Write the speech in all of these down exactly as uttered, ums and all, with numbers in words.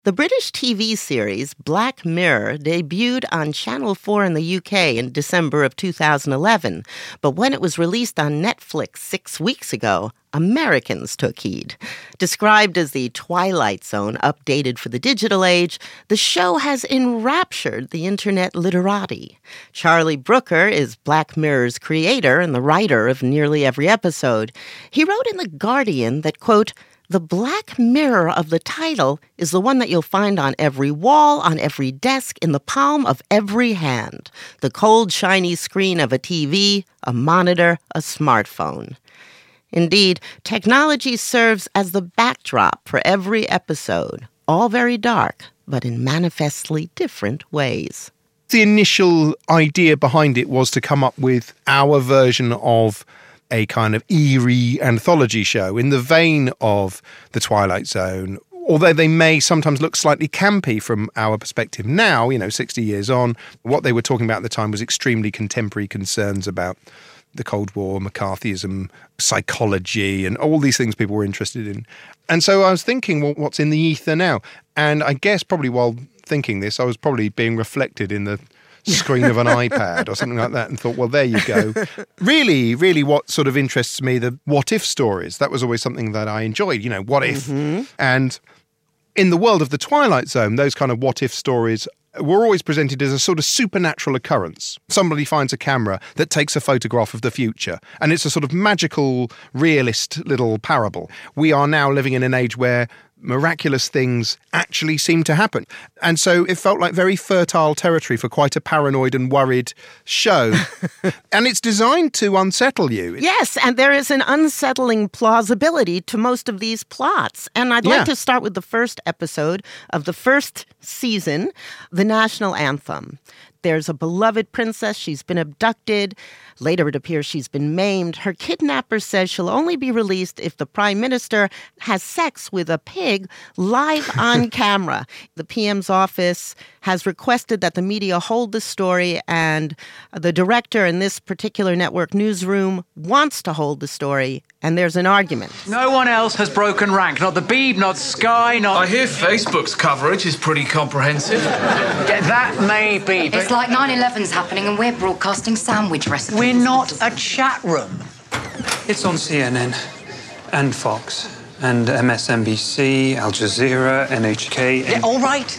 The British T V series Black Mirror debuted on Channel four in the U K in December of two thousand eleven, but when it was released on Netflix six weeks ago, Americans took heed. Described as the Twilight Zone updated for the digital age, the show has enraptured the internet literati. Charlie Brooker is Black Mirror's creator and the writer of nearly every episode. He wrote in The Guardian that, quote, "The black mirror of the title is the one that you'll find on every wall, on every desk, in the palm of every hand. The cold, shiny screen of a T V, a monitor, a smartphone." Indeed, technology serves as the backdrop for every episode, all very dark, but in manifestly different ways. The initial idea behind it was to come up with our version of a kind of eerie anthology show in the vein of The Twilight Zone, although they may sometimes look slightly campy from our perspective now, you know, sixty years on. What they were talking about at the time was extremely contemporary concerns about the Cold War, McCarthyism, psychology, and all these things people were interested in. And so I was thinking, well, what's in the ether now? And I guess probably while thinking this, I was probably being reflected in the screen of an iPad or something like that and thought, well, there you go. Really, really what sort of interests me, the what-if stories. That was always something that I enjoyed, you know, what if? Mm-hmm. And in the world of The Twilight Zone, those kind of what-if stories were always presented as a sort of supernatural occurrence. Somebody finds a camera that takes a photograph of the future, and it's a sort of magical, realist little parable. We are now living in an age where miraculous things actually seem to happen. And so it felt like very fertile territory for quite a paranoid and worried show. And it's designed to unsettle you. Yes, and there is an unsettling plausibility to most of these plots. And I'd Yeah. like to start with the first episode of the first season, the national anthem. There's a beloved princess. She's been abducted. Later, it appears she's been maimed. Her kidnapper says she'll only be released if the prime minister has sex with a pig live on camera. The P M's office has requested that the media hold the story, and the director in this particular network newsroom wants to hold the story, and there's an argument. No one else has broken rank. Not the Beeb, not Sky, not... I hear Facebook's coverage is pretty comprehensive. Yeah, that may be, but... It's like nine eleven's happening and we're broadcasting sandwich recipes. We're not a chat room. It's on C N N and Fox and M S N B C, Al Jazeera, N H K. Yeah, all right.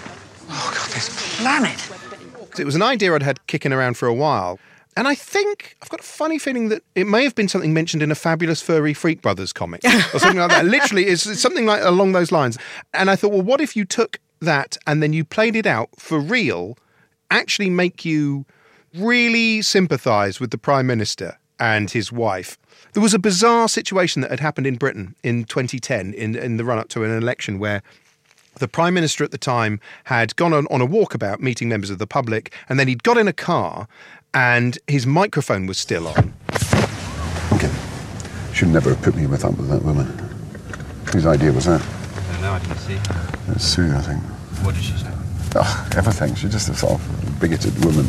Oh, God, this planet. It was an idea I'd had kicking around for a while. And I think, I've got a funny feeling that it may have been something mentioned in a Fabulous Furry Freak Brothers comic or something like that. Literally, it's, it's something like along those lines. And I thought, well, what if you took that and then you played it out for real, actually make you really sympathise with the Prime Minister and his wife. There was a bizarre situation that had happened in Britain in twenty ten, in, in the run-up to an election, where the Prime Minister at the time had gone on, on a walkabout meeting members of the public, and then he'd got in a car and his microphone was still on. Okay. Should never have put me with up with that woman. Whose idea was that? I don't know, I didn't see. It's Sue, I think. What did she say? Oh, everything. She's just a sort of bigoted woman.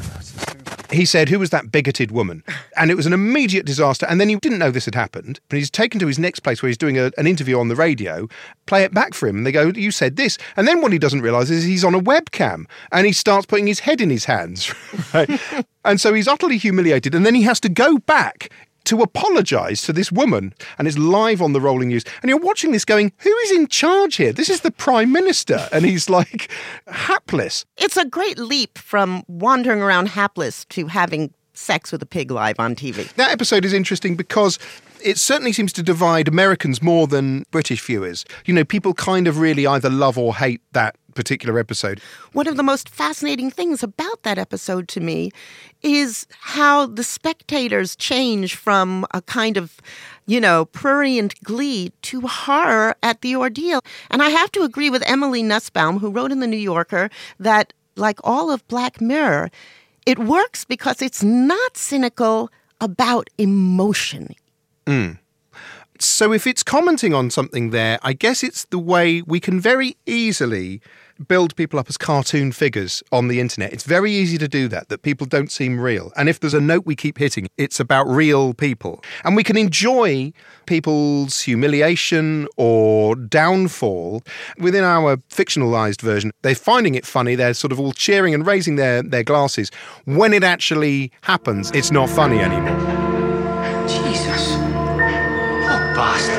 He said, who was that bigoted woman? And it was an immediate disaster. And then he didn't know this had happened. But he's taken to his next place where he's doing a, an interview on the radio, play it back for him. And they go, you said this. And then what he doesn't realise is he's on a webcam and he starts putting his head in his hands. Right? And so he's utterly humiliated. And then he has to go back to apologise to this woman, and it's live on the rolling news. And you're watching this going, who is in charge here? This is the Prime Minister, and he's like hapless. It's a great leap from wandering around hapless to having sex with a pig live on T V. That episode is interesting because it certainly seems to divide Americans more than British viewers. You know, people kind of really either love or hate that particular episode. One of the most fascinating things about that episode to me is how the spectators change from a kind of, you know, prurient glee to horror at the ordeal. And I have to agree with Emily Nussbaum, who wrote in The New Yorker that, like all of Black Mirror, it works because it's not cynical about emotion. Mm. So if it's commenting on something there, I guess it's the way we can very easily build people up as cartoon figures on the internet. It's very easy to do that, that people don't seem real. And if there's a note we keep hitting, it's about real people. And we can enjoy people's humiliation or downfall. Within our fictionalized version, they're finding it funny. They're sort of all cheering and raising their, their glasses. When it actually happens, it's not funny anymore. Jesus. What bastard.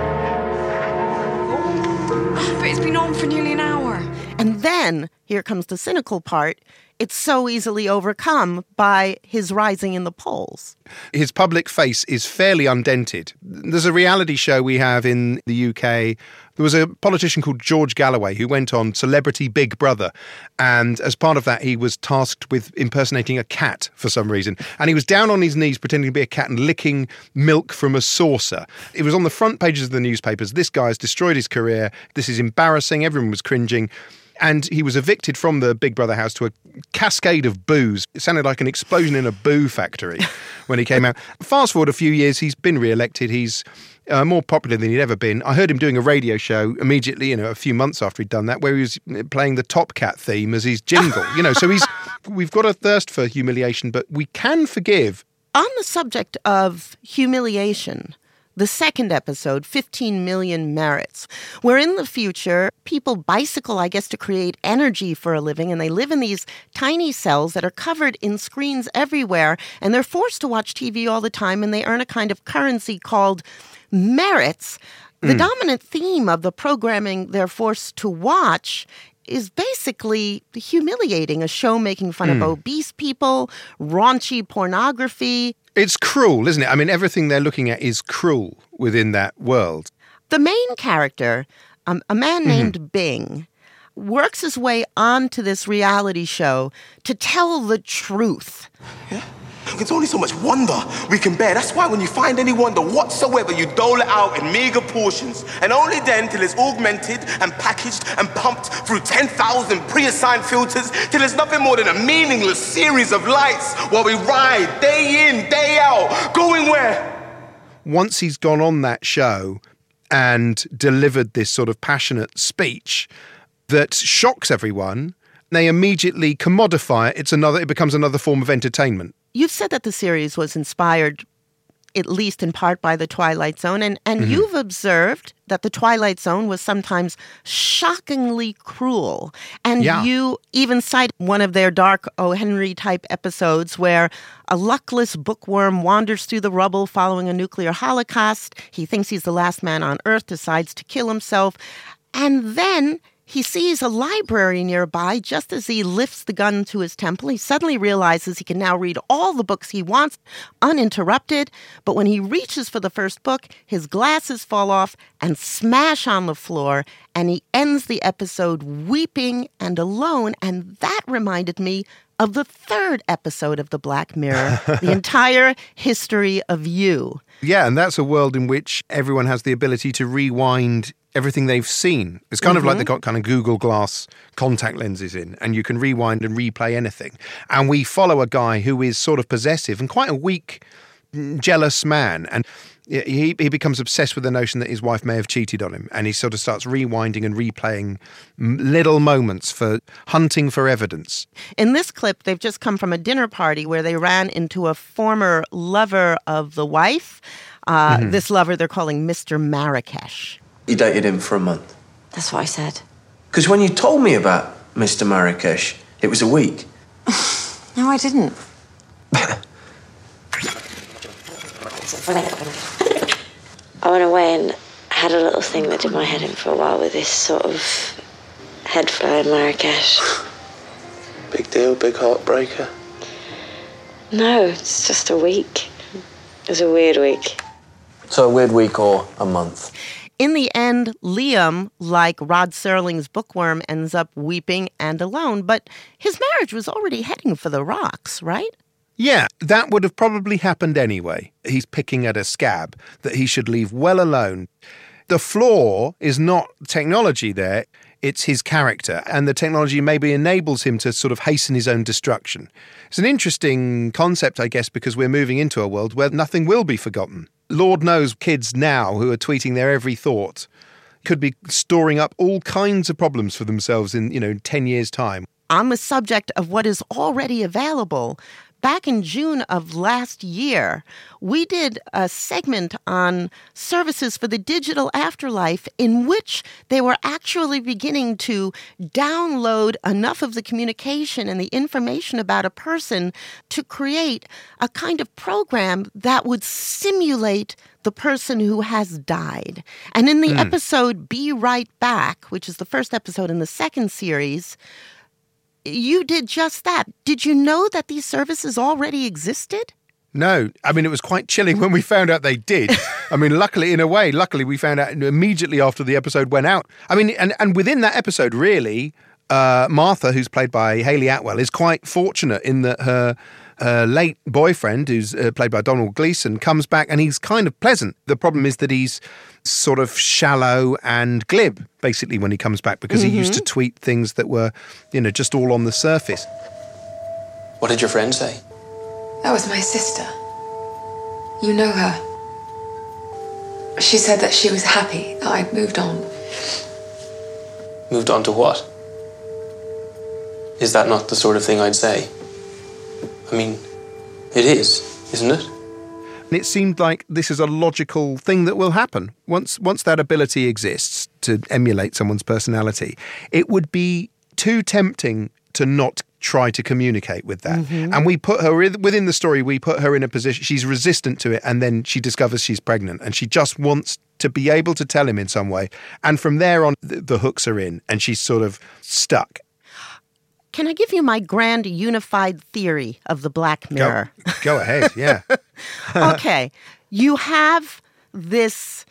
But it's been on for nearly an hour. And then, here comes the cynical part, it's so easily overcome by his rising in the polls. His public face is fairly undented. There's a reality show we have in the U K. There was a politician called George Galloway who went on Celebrity Big Brother. And as part of that, he was tasked with impersonating a cat for some reason. And he was down on his knees pretending to be a cat and licking milk from a saucer. It was on the front pages of the newspapers. This guy has destroyed his career. This is embarrassing. Everyone was cringing. And he was evicted from the Big Brother house to a cascade of boos. It sounded like an explosion in a boo factory when he came out. Fast forward a few years, he's been re-elected. He's uh, more popular than he'd ever been. I heard him doing a radio show immediately, you know, a few months after he'd done that, where he was playing the Top Cat theme as his jingle. You know, so he's we've got a thirst for humiliation, but we can forgive. On the subject of humiliation, the second episode, fifteen million Merits, where in the future, people bicycle, I guess, to create energy for a living, and they live in these tiny cells that are covered in screens everywhere, and they're forced to watch T V all the time, and they earn a kind of currency called merits. The mm. dominant theme of the programming they're forced to watch is basically humiliating, a show making fun mm. of obese people, raunchy pornography. It's cruel, isn't it? I mean, everything they're looking at is cruel within that world. The main character, um, a man mm-hmm. named Bing, works his way onto this reality show to tell the truth. Yeah? It's only so much wonder we can bear. That's why when you find any wonder whatsoever, you dole it out in meager portions. And only then till it's augmented and packaged and pumped through ten thousand pre-assigned filters till it's nothing more than a meaningless series of lights while we ride day in, day out, going where? Once he's gone on that show and delivered this sort of passionate speech that shocks everyone, they immediately commodify it. It's another, it becomes another form of entertainment. You've said that the series was inspired, at least in part, by The Twilight Zone, and, and mm-hmm. you've observed that The Twilight Zone was sometimes shockingly cruel. And yeah. you even cite one of their dark O. Henry-type episodes where a luckless bookworm wanders through the rubble following a nuclear holocaust. He thinks he's the last man on Earth, decides to kill himself, and then he sees a library nearby. Just as he lifts the gun to his temple, he suddenly realizes he can now read all the books he wants uninterrupted. But when he reaches for the first book, his glasses fall off and smash on the floor, and he ends the episode weeping and alone. And that reminded me of the third episode of The Black Mirror, The Entire History of You. Yeah, and that's a world in which everyone has the ability to rewind everything they've seen. It's kind mm-hmm. of like they've got kind of Google Glass contact lenses in, and you can rewind and replay anything. And we follow a guy who is sort of possessive and quite a weak, jealous man. And he, he becomes obsessed with the notion that his wife may have cheated on him. And he sort of starts rewinding and replaying little moments for hunting for evidence. In this clip, they've just come from a dinner party where they ran into a former lover of the wife. Uh, mm-hmm. This lover they're calling Mister Marrakesh. You dated him for a month? That's what I said. Because when you told me about Mister Marrakesh, it was a week. No, I didn't. I went away and had a little thing that did my head in for a while with this sort of head flow in Marrakesh. Big deal, big heartbreaker? No, it's just a week. It was a weird week. So a weird week or a month? In the end, Liam, like Rod Serling's bookworm, ends up weeping and alone. But his marriage was already heading for the rocks, right? Yeah, that would have probably happened anyway. He's picking at a scab that he should leave well alone. The flaw is not technology there, it's his character. And the technology maybe enables him to sort of hasten his own destruction. It's an interesting concept, I guess, because we're moving into a world where nothing will be forgotten. Lord knows kids now who are tweeting their every thought could be storing up all kinds of problems for themselves in, you know, ten years' time. On the subject of what is already available, back in June of last year, we did a segment on services for the digital afterlife in which they were actually beginning to download enough of the communication and the information about a person to create a kind of program that would simulate the person who has died. And in the mm. episode Be Right Back, which is the first episode in the second series, you did just that. Did you know that these services already existed? No. I mean, it was quite chilling when we found out they did. I mean, luckily, in a way, luckily we found out immediately after the episode went out. I mean, and, and within that episode, really, uh, Martha, who's played by Hayley Atwell, is quite fortunate in that her uh, late boyfriend, who's uh, played by Donald Gleeson, comes back and he's kind of pleasant. The problem is that he's sort of shallow and glib, basically, when he comes back, because mm-hmm. he used to tweet things that were, you know, just all on the surface. What did your friend say? That was my sister. You know her. She said that she was happy that I'd moved on. Moved on to what? Is that not the sort of thing I'd say? I mean, it is, isn't it? And it seemed like this is a logical thing that will happen. Once once that ability exists to emulate someone's personality, it would be too tempting to not try to communicate with that. Mm-hmm. And we put her, within the story, we put her in a position, she's resistant to it, and then she discovers she's pregnant, and she just wants to be able to tell him in some way. And from there on, the, the hooks are in, and she's sort of stuck. Can I give you my grand unified theory of the Black Mirror? Go, go ahead, yeah. Okay. You have this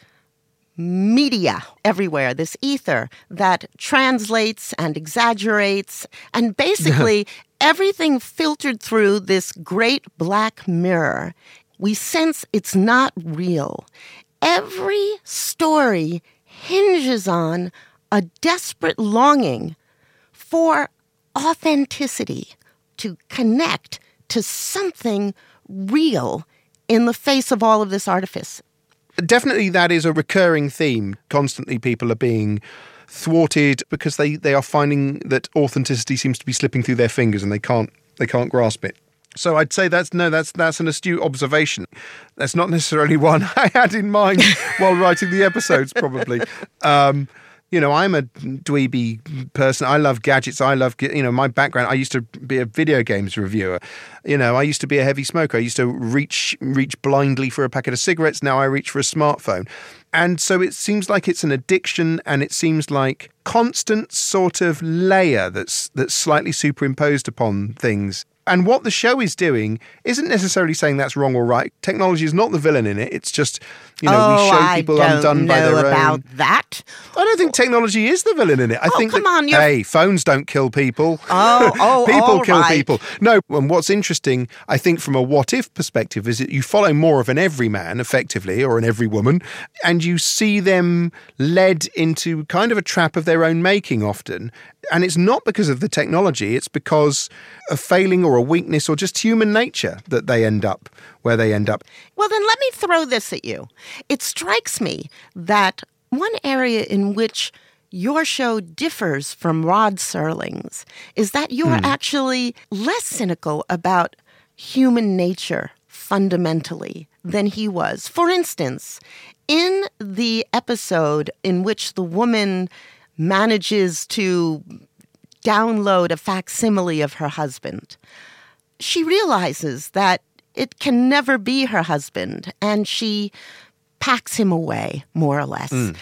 media everywhere, this ether that translates and exaggerates, and basically everything filtered through this great black mirror. We sense it's not real. Every story hinges on a desperate longing for authenticity, to connect to something real in the face of all of this artifice. Definitely that is a recurring theme. Constantly people are being thwarted because they, they are finding that authenticity seems to be slipping through their fingers and they can't they can't grasp it. So I'd say that's no, that's that's an astute observation. That's not necessarily one I had in mind while writing the episodes, probably. Um, you know, I'm a dweeby person. I love gadgets. I love, you know, my background. I used to be a video games reviewer. You know, I used to be a heavy smoker. I used to reach reach blindly for a packet of cigarettes. Now I reach for a smartphone. And so it seems like it's an addiction, and it seems like constant sort of layer that's that's slightly superimposed upon things. And what the show is doing isn't necessarily saying that's wrong or right. Technology is not the villain in it. It's just, you know, oh, we show people I don't undone know by their about own. that. I don't think technology is the villain in it. I oh, think come that, on, you're... hey, phones don't kill people. Oh, oh, people all kill right. people. No, and what's interesting, I think, from a what-if perspective, is that you follow more of an everyman, effectively, or an everywoman, and you see them led into kind of a trap of their own making often. And it's not because of the technology, it's because of failing or a weakness or just human nature that they end up where they end up. Well, then let me throw this at you. It strikes me that one area in which your show differs from Rod Serling's is that you're hmm. actually less cynical about human nature fundamentally than he was. For instance, in the episode in which the woman manages to download a facsimile of her husband, she realizes that it can never be her husband, and she packs him away, more or less. Mm.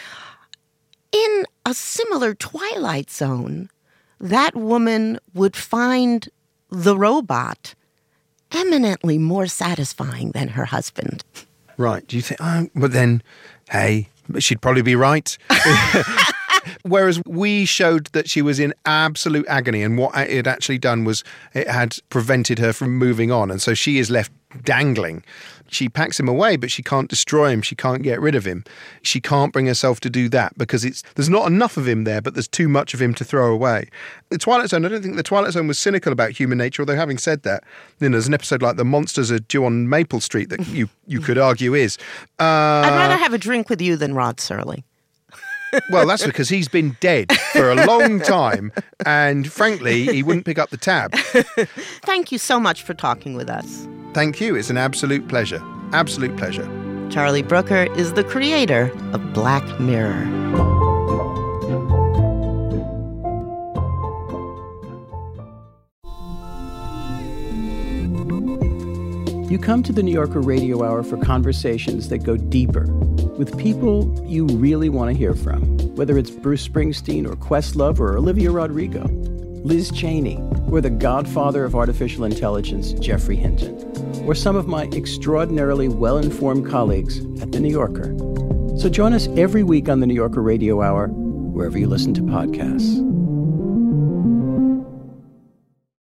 In a similar Twilight Zone, that woman would find the robot eminently more satisfying than her husband. Right. Do you think, oh, but then, hey, she'd probably be right. Whereas we showed that she was in absolute agony, and what it had actually done was it had prevented her from moving on. And so she is left dangling. She packs him away, but she can't destroy him. She can't get rid of him. She can't bring herself to do that because it's there's not enough of him there, but there's too much of him to throw away. The Twilight Zone, I don't think the Twilight Zone was cynical about human nature, although having said that, you know, there's an episode like The Monsters Are Due on Maple Street that you, you could argue is. Uh, I'd rather have a drink with you than Rod Serling. Well, that's because he's been dead for a long time, and frankly, he wouldn't pick up the tab. Thank you so much for talking with us. Thank you. It's an absolute pleasure. Absolute pleasure. Charlie Brooker is the creator of Black Mirror. You come to the New Yorker Radio Hour for conversations that go deeper with people you really want to hear from, whether it's Bruce Springsteen or Questlove or Olivia Rodrigo, Liz Cheney, or the godfather of artificial intelligence, Geoffrey Hinton, or some of my extraordinarily well-informed colleagues at The New Yorker. So join us every week on the New Yorker Radio Hour, wherever you listen to podcasts.